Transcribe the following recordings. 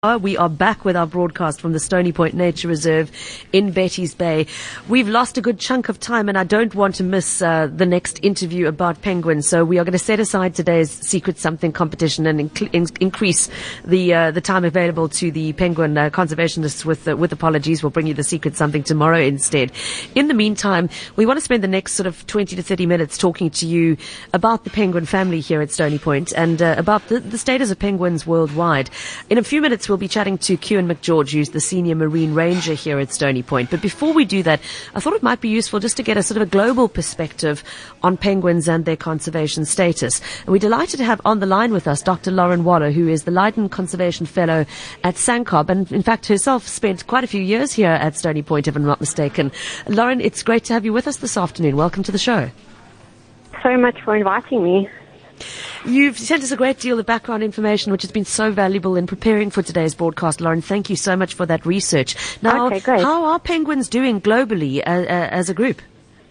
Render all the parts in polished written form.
We are back with our broadcast from the Stony Point Nature Reserve in Betty's Bay. We've lost a good chunk of time, and I don't want to miss the next interview about penguins. So we are going to set aside today's Secret Something competition and increase the time available to the penguin conservationists with apologies. We'll bring you the Secret Something tomorrow instead. In the meantime, we want to spend the next sort of 20 to 30 minutes talking to you about the penguin family here at Stony Point and about the status of penguins worldwide. In a few minutes, we'll be chatting to Kewan McGeorge, who's the senior marine ranger here at Stony Point. But before we do that, I thought it might be useful just to get a sort of a global perspective on penguins and their conservation status. And we're delighted to have on the line with us Dr. Lauren Waller, who is the Leiden Conservation Fellow at SANCCOB, and in fact herself spent quite a few years here at Stony Point, if I'm not mistaken. Lauren, it's great to have you with us this afternoon. Welcome to the show. So much for inviting me. You've sent us a great deal of background information, which has been so valuable in preparing for today's broadcast, Lauren. Thank you so much for that research. Now, okay, great. How are penguins doing globally as a group?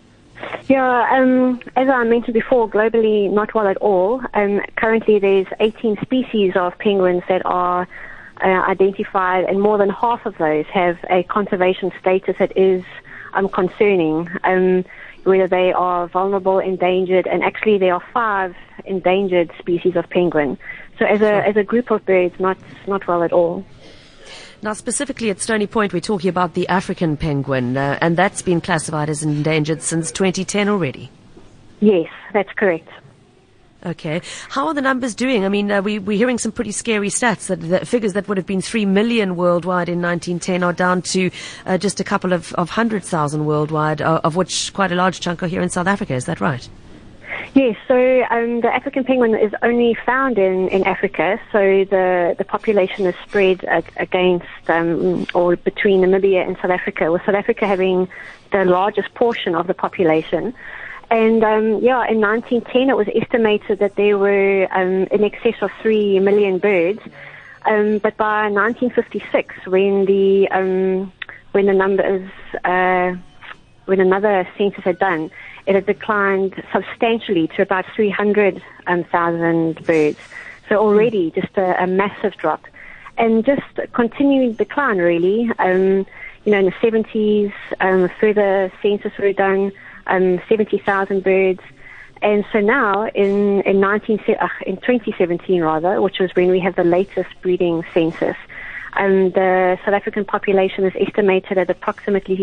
Yeah, as I mentioned before, globally not well at all. Currently there's 18 species of penguins that are identified, and more than half of those have a conservation status that is concerning. Whether they are vulnerable, endangered, and actually there are 5 endangered species of penguin. So as a group of birds, not well at all. Now, specifically at Stony Point, we're talking about the African penguin, and that's been classified as endangered since 2010 already. Yes, that's correct. Okay. How are the numbers doing? I mean, we're hearing some pretty scary stats that figures that would have been 3 million worldwide in 1910 are down to just a couple of 100,000 worldwide, of which quite a large chunk are here in South Africa. Is that right? Yes, so the African penguin is only found in Africa, so the population is spread against or between Namibia and South Africa, with South Africa having the largest portion of the population. And, in 1910 it was estimated that there were in excess of 3 million birds. But by 1956, when another census had done, it had declined substantially to about 300,000 birds. So already just a massive drop. And just continuing decline, really. In the 70s, further census were done. 70,000 birds, and so now in 2017 rather, which was when we have the latest breeding census, the South African population is estimated at approximately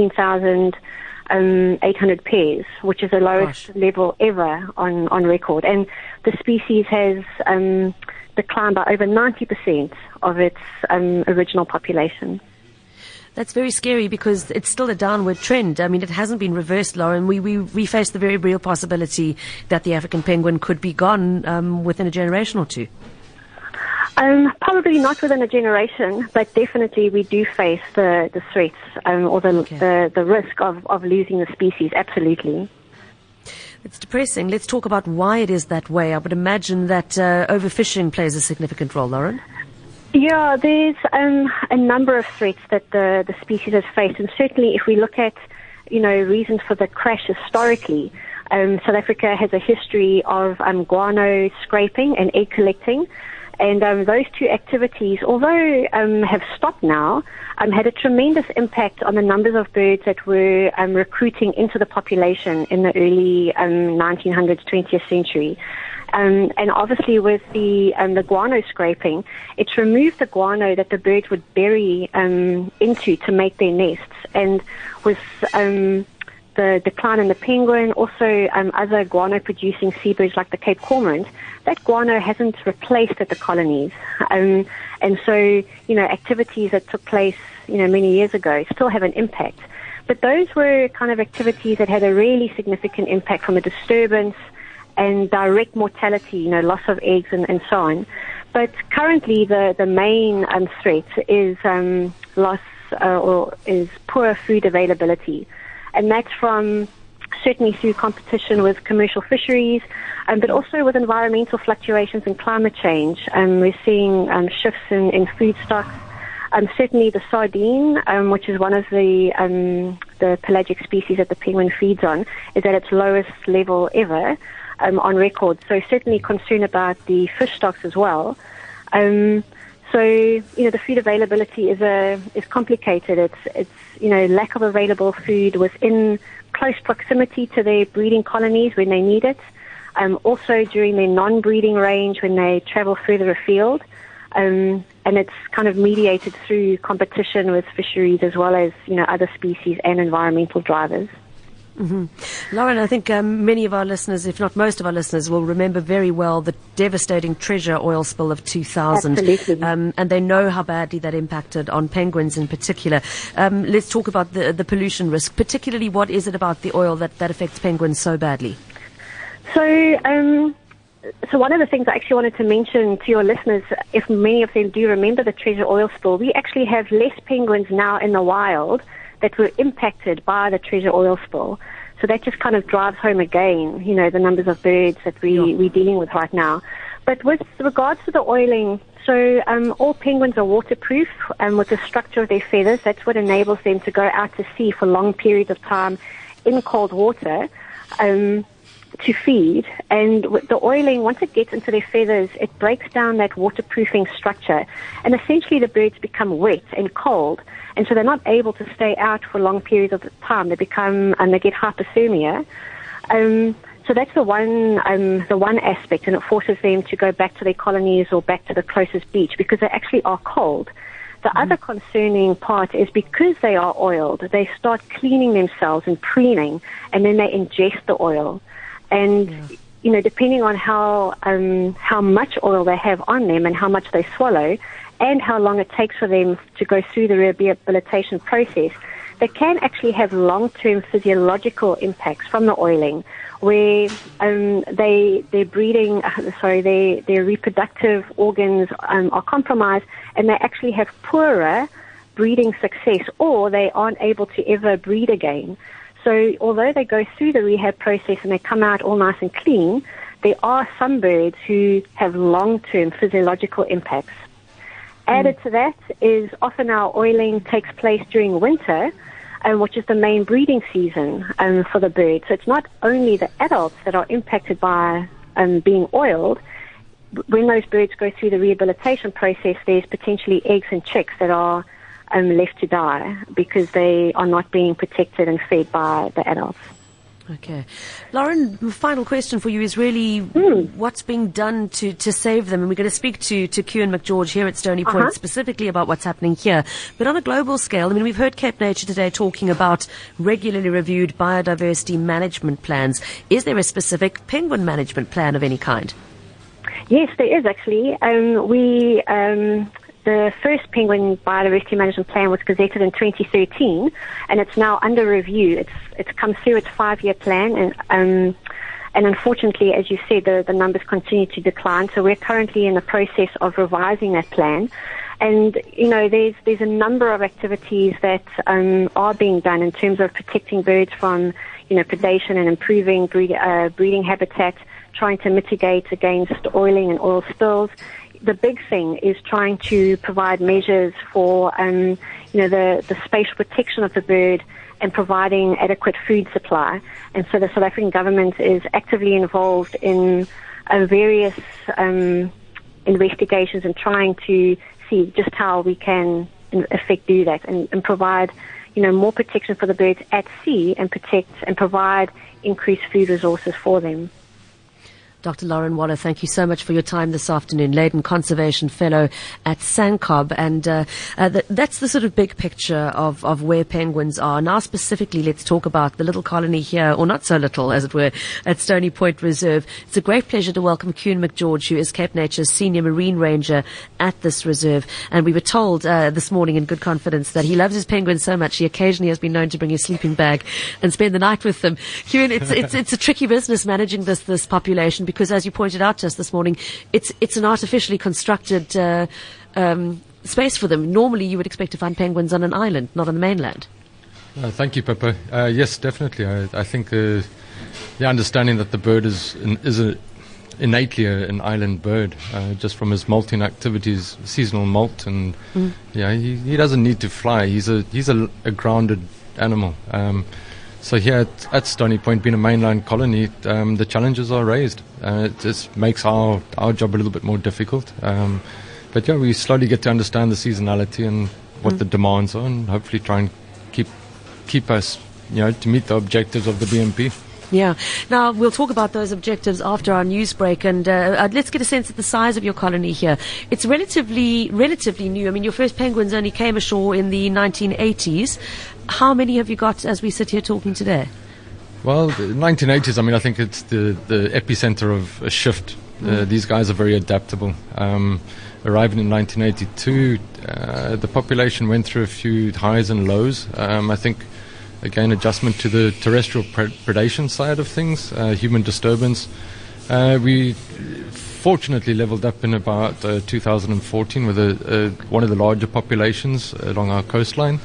15,800 pairs, which is the lowest level ever on record, and the species has declined by over 90% of its original population. That's very scary because it's still a downward trend. I mean, it hasn't been reversed, Lauren. We face the very real possibility that the African penguin could be gone within a generation or two. Probably not within a generation, but definitely we do face the threats or the risk of losing the species, absolutely. It's depressing. Let's talk about why it is that way. I would imagine that overfishing plays a significant role, Lauren. Yeah, there's a number of threats that the species has faced, and certainly if we look at, reasons for the crash historically, South Africa has a history of guano scraping and egg collecting, and those two activities, although have stopped now, had a tremendous impact on the numbers of birds that were recruiting into the population in the early 1900s, 20th century. And obviously with the guano scraping, it's removed the guano that the birds would bury into to make their nests. And with the decline in the penguin, also other guano-producing seabirds like the Cape cormorant, that guano hasn't replaced at the colonies. And so, activities that took place, many years ago still have an impact. But those were kind of activities that had a really significant impact from a disturbance and direct mortality, loss of eggs and so on. But currently the main threat is loss or is poor food availability. And that's from certainly through competition with commercial fisheries, but also with environmental fluctuations and climate change. We're seeing shifts in food stocks. Certainly the sardine, which is one of the pelagic species that the penguin feeds on, is at its lowest level ever. On record, so certainly concern about the fish stocks as well. So, the food availability is complicated. It's lack of available food within close proximity to their breeding colonies when they need it. Also during their non-breeding range when they travel further afield. And it's kind of mediated through competition with fisheries as well as, other species and environmental drivers. Mm-hmm. Lauren, I think many of our listeners, if not most of our listeners, will remember very well the devastating Treasure oil spill of 2000. Absolutely. And they know how badly that impacted on penguins in particular. Let's talk about the pollution risk, particularly what is it about the oil that affects penguins so badly? So one of the things I actually wanted to mention to your listeners, if many of them do remember the Treasure oil spill, we actually have less penguins now in the wild that were impacted by the Treasure oil spill. So that just kind of drives home again, the numbers of birds that we're dealing with right now. But with regards to the oiling, so all penguins are waterproof with the structure of their feathers. That's what enables them to go out to sea for long periods of time in cold water to feed. And with the oiling, once it gets into their feathers, it breaks down that waterproofing structure. And essentially the birds become wet and cold. And so they're not able to stay out for long periods of time. They get hypothermia. So that's the one aspect, and it forces them to go back to their colonies or back to the closest beach because they actually are cold. The other concerning part is because they are oiled, they start cleaning themselves and preening, and then they ingest the oil. And depending on how much oil they have on them and how much they swallow, and how long it takes for them to go through the rehabilitation process, they can actually have long-term physiological impacts from the oiling, where their reproductive organs are compromised, and they actually have poorer breeding success, or they aren't able to ever breed again. So although they go through the rehab process and they come out all nice and clean, there are some birds who have long-term physiological impacts. Added to that is often our oiling takes place during winter, which is the main breeding season for the bird. So it's not only the adults that are impacted by being oiled. When those birds go through the rehabilitation process, there's potentially eggs and chicks that are left to die because they are not being protected and fed by the adults. Okay. Lauren, final question for you is really what's being done to save them? And we're going to speak to Kieran McGeorge here at Stony Point specifically about what's happening here. But on a global scale, we've heard Cape Nature today talking about regularly reviewed biodiversity management plans. Is there a specific penguin management plan of any kind? Yes, there is actually. The first penguin biodiversity management plan was gazetted in 2013, and it's now under review. It's come through its 5-year plan, and unfortunately, as you said, the numbers continue to decline. So we're currently in the process of revising that plan. And there's a number of activities that are being done in terms of protecting birds from predation and improving breeding habitat, trying to mitigate against oiling and oil spills. The big thing is trying to provide measures for, the spatial protection of the bird and providing adequate food supply. And so the South African government is actively involved in various investigations and trying to see just how we can, in effect, do that and provide, more protection for the birds at sea and protect and provide increased food resources for them. Dr. Lauren Waller, thank you so much for your time this afternoon. Leiden Conservation Fellow at SANCOB. And that's the sort of big picture of where penguins are. Now specifically, let's talk about the little colony here, or not so little, as it were, at Stony Point Reserve. It's a great pleasure to welcome Kieran McGeorge, who is Cape Nature's Senior Marine Ranger at this reserve. And we were told this morning in good confidence that he loves his penguins so much he occasionally has been known to bring his sleeping bag and spend the night with them. Kieran, it's a tricky business managing this population, because as you pointed out to us this morning, it's an artificially constructed space for them. Normally you would expect to find penguins on an island, not on the mainland. Thank you, Pippa. Yes, definitely. I think the understanding that the bird is innately an island bird, just from his molting activities, seasonal molt, and he doesn't need to fly. He's a grounded animal. So here at Stony Point, being a mainland colony, the challenges are raised. It just makes our job a little bit more difficult. But yeah, we slowly get to understand the seasonality and what the demands are, and hopefully try and keep us, to meet the objectives of the BMP. Yeah. Now, we'll talk about those objectives after our news break, and let's get a sense of the size of your colony here. It's relatively new. I mean, your first penguins only came ashore in the 1980s. How many have you got as we sit here talking today? Well, the 1980s, I think it's the epicenter of a shift. These guys are very adaptable. Arriving in 1982, the population went through a few highs and lows. I think, again, adjustment to the terrestrial predation side of things, human disturbance. We fortunately leveled up in about 2014 with one of the larger populations along our coastline.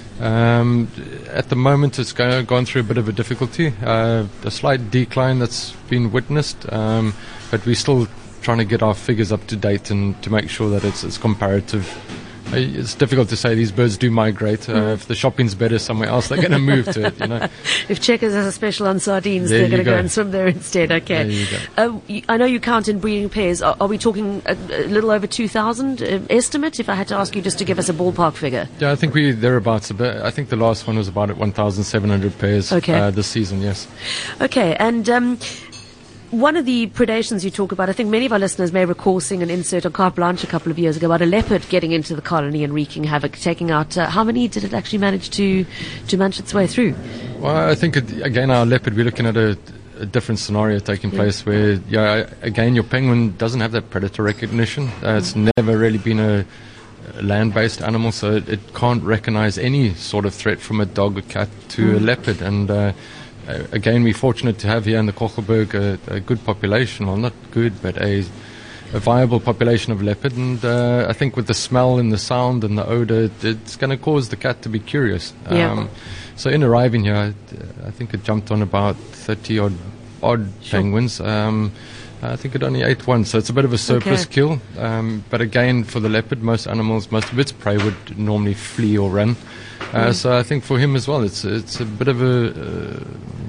At the moment, it's gone through a bit of a difficulty, a slight decline that's been witnessed, but we're still trying to get our figures up to date and to make sure that it's comparative. It's difficult to say. These birds do migrate. If the shopping's better somewhere else, they're going to move to it, If Checkers has a special on sardines, they're going to go and swim there instead. Okay. There you go. I know you count in breeding pairs. Are we talking a little over 2,000 estimate, if I had to ask you just to give us a ballpark figure? Yeah, I think we're thereabouts a bit. I think the last one was about at 1,700 pairs this season, yes. Okay, and one of the predations you talk about, I think many of our listeners may recall seeing an insert on Carte Blanche a couple of years ago about a leopard getting into the colony and wreaking havoc, taking out, how many did it actually manage to munch its way through? Well, I think, again, our leopard, we're looking at a different scenario taking place where, again, your penguin doesn't have that predator recognition. It's never really been a land-based animal, so it can't recognize any sort of threat from a dog, a cat to a leopard. And again, we're fortunate to have here in the Kogelberg a good population, well, not good, but a viable population of leopard. And I think with the smell and the sound and the odor, it's going to cause the cat to be curious. So in arriving here, I think it jumped on about 30 odd penguins. I think it only ate one, so it's a bit of a surplus kill. But again, for the leopard, most of its prey would normally flee or run. So I think for him as well, it's a bit of a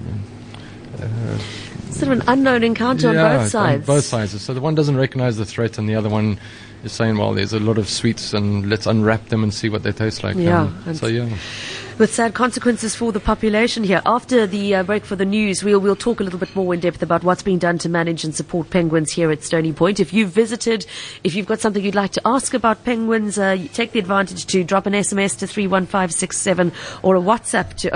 sort of an unknown encounter on both sides. On both sides. So the one doesn't recognize the threat, and the other one is saying, "Well, there's a lot of sweets, and let's unwrap them and see what they taste like." With sad consequences for the population here. After the break for the news, we'll talk a little bit more in depth about what's being done to manage and support penguins here at Stony Point. If you've visited, if you've got something you'd like to ask about penguins, take the advantage to drop an SMS to 31567 or a WhatsApp to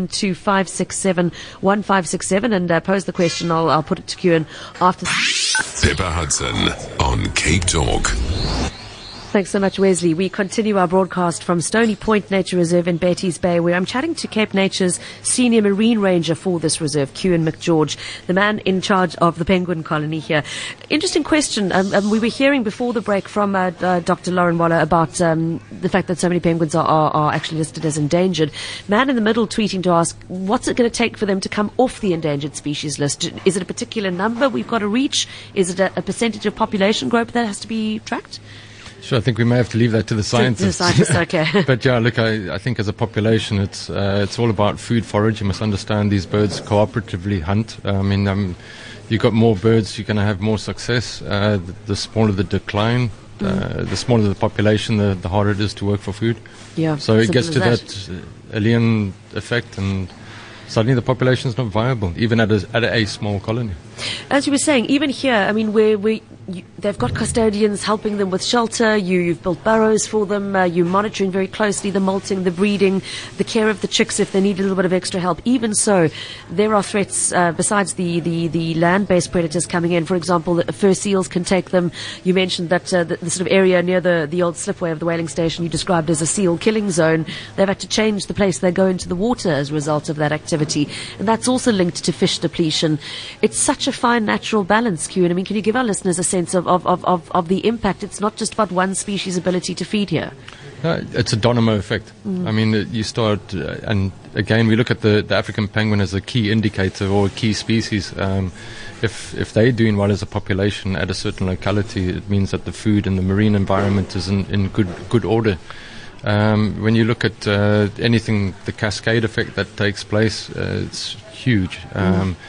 0725671567 and pose the question. I'll put it to Kewan after. Pippa Hudson on Cape Talk. Thanks so much, Wesley. We continue our broadcast from Stony Point Nature Reserve in Betty's Bay, where I'm chatting to Cape Nature's senior marine ranger for this reserve, Kewan McGeorge, the man in charge of the penguin colony here. Interesting question. We were hearing before the break from Dr. Lauren Waller about the fact that so many penguins are actually listed as endangered. Man in the middle tweeting to ask, what's it going to take for them to come off the endangered species list? Is it a particular number we've got to reach? Is it a percentage of population growth that has to be tracked? Sure, I think we may have to leave that to the scientists. Okay. But yeah, look, I think as a population, it's all about food forage. You must understand these birds cooperatively hunt. You've got more birds, you're going to have more success. The smaller the decline, the smaller the population, the harder it is to work for food. Yeah. So it gets to that alien effect, and suddenly the population is not viable, even at a small colony. As you were saying, even here, they've got custodians helping them with shelter. You've built burrows for them. You're monitoring very closely the molting, the breeding, the care of the chicks if they need a little bit of extra help. Even so, there are threats besides the land-based predators coming in. For example, fur seals can take them. You mentioned that the sort of area near the old slipway of the whaling station you described as a seal killing zone. They've had to change the place they go into the water as a result of that activity. And that's also linked to fish depletion. It's such a fine natural balance, Kewan. Can you give our listeners a sense of the impact? It's not just about one species' ability to feed here. It's a domino effect. You start, and again, we look at the African penguin as a key indicator or a key species. If they're doing well as a population at a certain locality, it means that the food and the marine environment is in good order. When you look at anything, the cascade effect that takes place, it's huge.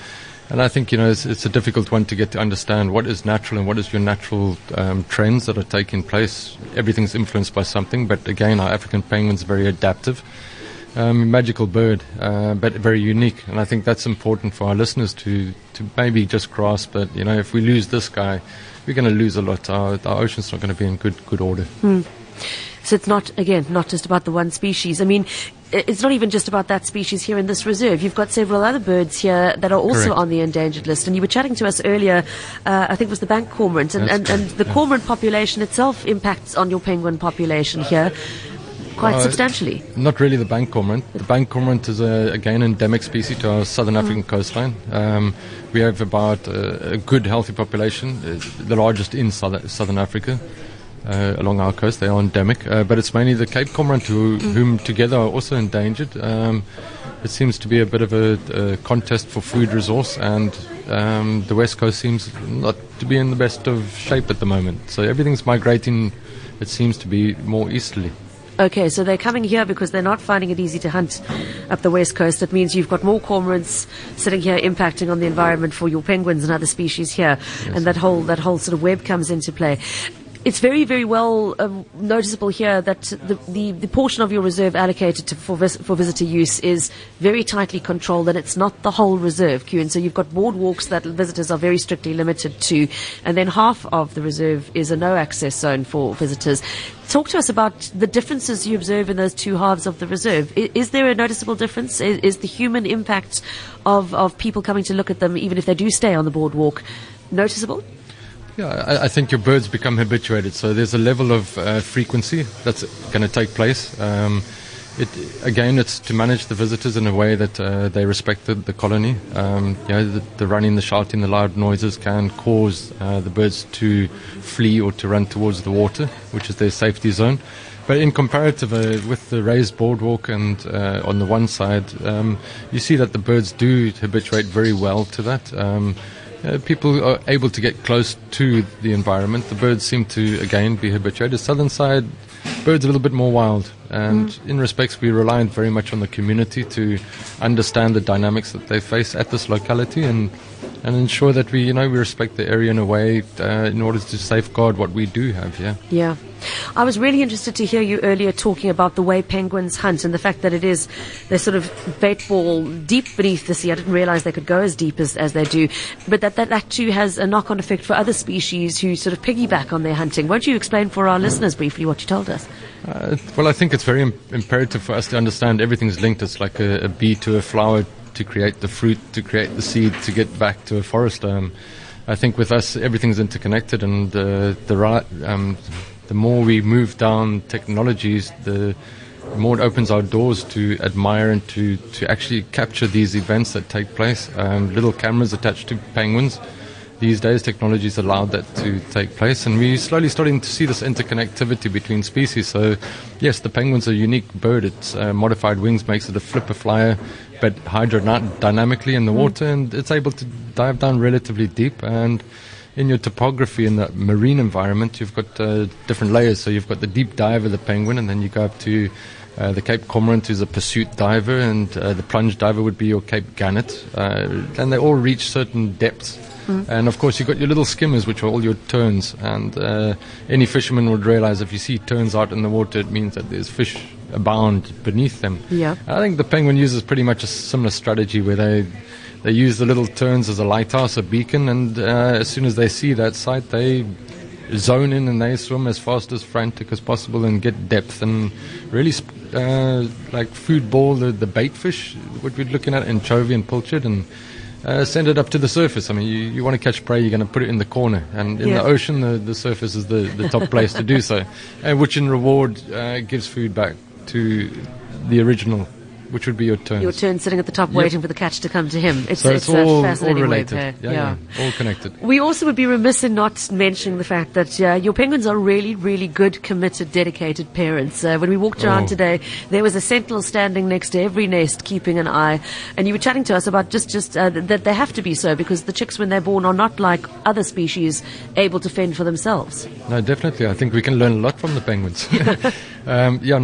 And I think, it's a difficult one to get to understand what is natural and what is your natural trends that are taking place. Everything's influenced by something, but again, our African penguin's very adaptive. Magical bird, but very unique. And I think that's important for our listeners to maybe just grasp that, if we lose this guy, we're going to lose a lot. Our ocean's not going to be in good order. So it's not just about the one species. I mean, it's not even just about that species here in this reserve. You've got several other birds here that are also Correct. on the endangered list. And you were chatting to us earlier, I think it was the bank cormorant. And the cormorant population itself impacts on your penguin population here quite substantially. Not really the bank cormorant. The bank cormorant is, again, endemic species to our southern African coastline. We have about a good, healthy population, the largest in southern Africa. Along our coast, they are endemic, but it's mainly the Cape cormorant whom together are also endangered. It seems to be a bit of a contest for food resource, and the west coast seems not to be in the best of shape at the moment. So everything's migrating, it seems to be more easterly. Okay, so they're coming here because they're not finding it easy to hunt up the west coast. That means you've got more cormorants sitting here impacting on the environment for your penguins and other species here. Yes. And that whole sort of web comes into play. It's very, very well noticeable here that the portion of your reserve allocated for visitor use is very tightly controlled, and it's not the whole reserve, Kuhn. So you've got boardwalks that visitors are very strictly limited to, and then half of the reserve is a no-access zone for visitors. Talk to us about the differences you observe in those two halves of the reserve. Is there a noticeable difference? Is the human impact of people coming to look at them, even if they do stay on the boardwalk, noticeable? Yeah, I think your birds become habituated, so there's a level of frequency that's going to take place. It's to manage the visitors in a way that they respect the colony. The running, the shouting, the loud noises can cause the birds to flee or to run towards the water, which is their safety zone. But in comparative, with the raised boardwalk and on the one side, you see that the birds do habituate very well to that. People are able to get close to the environment. The birds seem to, again, be habituated. Southern side, birds are a little bit more wild. And in respects, we rely very much on the community to understand the dynamics that they face at this locality and ensure that we respect the area in a way in order to safeguard what we do have here. Yeah. I was really interested to hear you earlier talking about the way penguins hunt and the fact that they sort of bait ball deep beneath the sea. I didn't realize they could go as deep as they do, but that too has a knock-on effect for other species who sort of piggyback on their hunting. Won't you explain for our listeners briefly what you told us? Well, I think it's very imperative for us to understand everything's linked. It's like a bee to a flower to create the fruit, to create the seed, to get back to a forest. I think with us, everything's interconnected, and the more we move down technologies, the more it opens our doors to admire and to actually capture these events that take place. Little cameras attached to penguins. These days, technologies allowed that to take place, and we're slowly starting to see this interconnectivity between species. So, yes, the penguin's a unique bird. Its modified wings makes it a flipper flyer, but hydrodynamically in the water, and it's able to dive down relatively deep. And in your topography in the marine environment, you've got different layers. So you've got the deep diver, the penguin, and then you go up to the Cape Cormorant, who's a pursuit diver, and the plunge diver would be your Cape Gannet. And they all reach certain depths. And of course, you've got your little skimmers, which are all your terns. And any fisherman would realize if you see terns out in the water, it means that there's fish abound beneath them. Yeah. I think the penguin uses pretty much a similar strategy where they use the little terns as a lighthouse, a beacon, and as soon as they see that sight, they zone in and they swim as fast as frantic as possible and get depth and really like food ball the bait fish, what we're looking at, anchovy and pilchard, and send it up to the surface. I mean, you want to catch prey, you're going to put it in the corner, and in the ocean, the surface is the top place to do so, which in reward gives food back to the original, which would be your turn. Your turn sitting at the top waiting for the catch to come to him. It's all fascinating related. way Yeah, all connected. We also would be remiss in not mentioning the fact that your penguins are really, really good, committed, dedicated parents. When we walked around today, there was a sentinel standing next to every nest, keeping an eye. And you were chatting to us about just that they have to be so, because the chicks, when they're born, are not like other species able to fend for themselves. No, definitely. I think we can learn a lot from the penguins.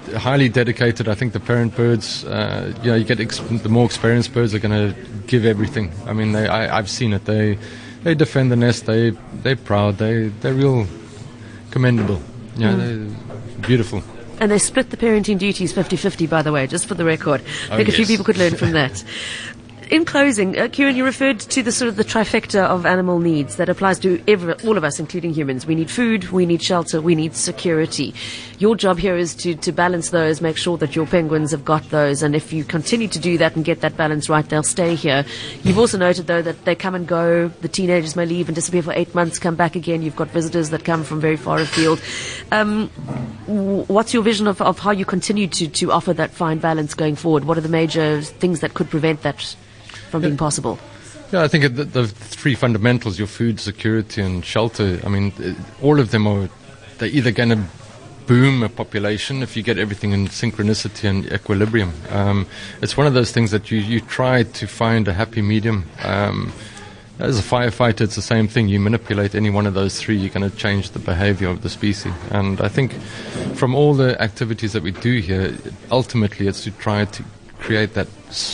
highly dedicated. I think the parent birds, you get the more experienced birds are going to give everything. I mean, I've seen it. They defend the nest. They're proud. They're real commendable. They're beautiful. And they split the parenting duties 50-50, by the way, just for the record. I think a few people could learn from that. In closing, Kieran, you referred to the sort of the trifecta of animal needs that applies to all of us, including humans. We need food, we need shelter, we need security. Your job here is to balance those, make sure that your penguins have got those, and if you continue to do that and get that balance right, they'll stay here. You've also noted, though, that they come and go. The teenagers may leave and disappear for 8 months, come back again. You've got visitors that come from very far afield. What's your vision of how you continue to offer that fine balance going forward? What are the major things that could prevent that from being possible? Yeah, I think the three fundamentals, your food, security and shelter, I mean, all of them they're either going to boom a population if you get everything in synchronicity and equilibrium. It's one of those things that you try to find a happy medium. As a firefighter, it's the same thing. You manipulate any one of those three, you're going to change the behavior of the species. And I think from all the activities that we do here, ultimately it's to try to create that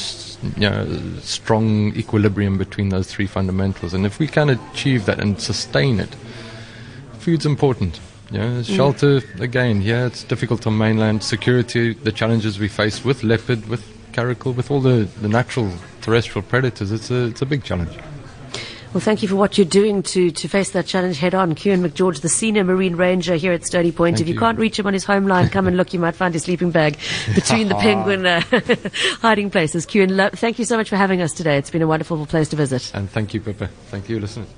strong equilibrium between those three fundamentals. And if we can achieve that and sustain it, food's important. Shelter, again, it's difficult on mainland. Security, the challenges we face with leopard, with caracal, with all the natural terrestrial predators, it's a big challenge. Well, thank you for what you're doing to face that challenge head on. Kieran McGeorge, the Senior Marine Ranger here at Stony Point. If you can't reach him on his home line, come and look. You might find his sleeping bag between the penguin hiding places. Kieran, thank you so much for having us today. It's been a wonderful place to visit. And thank you, Pippa. Thank you, listeners.